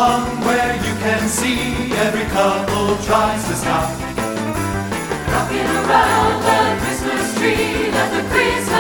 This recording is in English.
song where you can see every couple tries to stop. Rocking around the Christmas tree, let the Christmas